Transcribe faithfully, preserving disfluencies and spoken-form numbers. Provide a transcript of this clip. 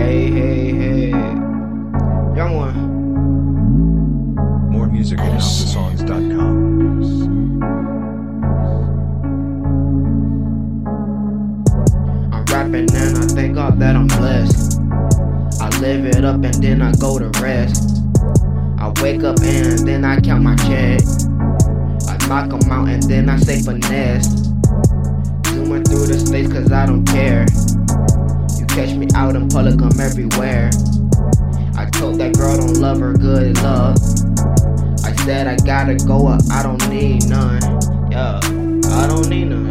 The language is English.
Hey, hey, hey. Young one. More music at house of songs dot com. I'm rapping and I thank God that I'm blessed. I live it up and then I go to rest. I wake up and then I count my check. I knock 'em out and then I say finesse. Zooming through the states cause I don't care. You catch me out in public, I'm everywhere. I told that girl don't love her, good luck. I said I gotta go, I don't need none. Yeah, I don't need none.